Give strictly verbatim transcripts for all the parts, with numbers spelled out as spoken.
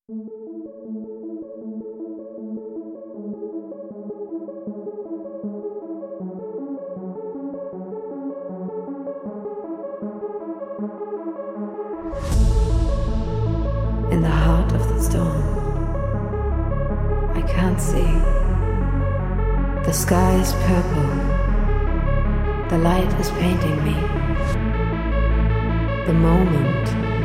In the heart of the storm, I can't see. The sky is purple, the light is painting me. The moment,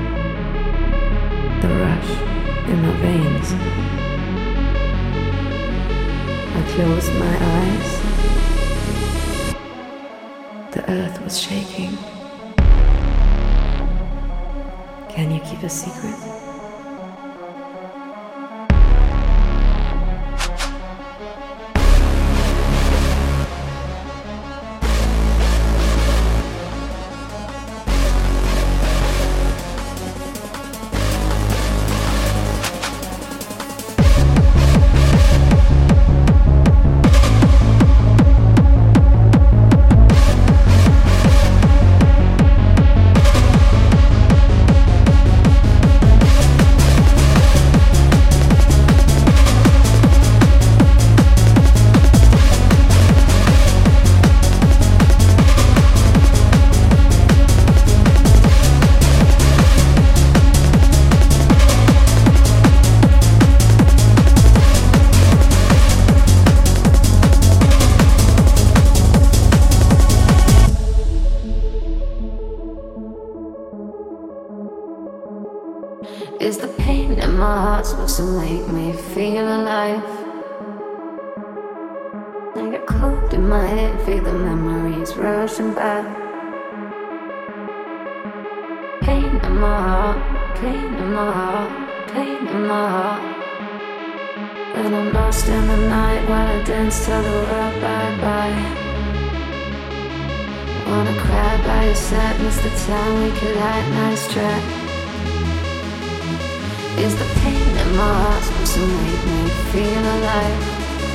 the rush in my veins. I closed my eyes. The earth was shaking. Can you keep a secret? Is the pain in my heart supposed to make me feel alive? I get cold in my head, feel the memories rushing back. Pain in my heart, pain in my heart, pain in my heart. And I'm lost in the night while I dance, tell the world bye-bye. Wanna cry by your side, miss the time we collide, nice track. Is the pain in my heart supposed to make me feel alive?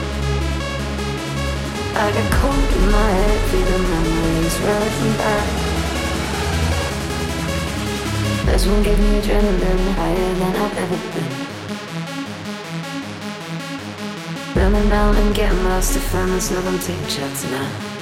I get cold in my head, feel the memories rushing back. This one gave me adrenaline, higher than I've ever been. Running down and getting lost to find myself, I'm taking shots now.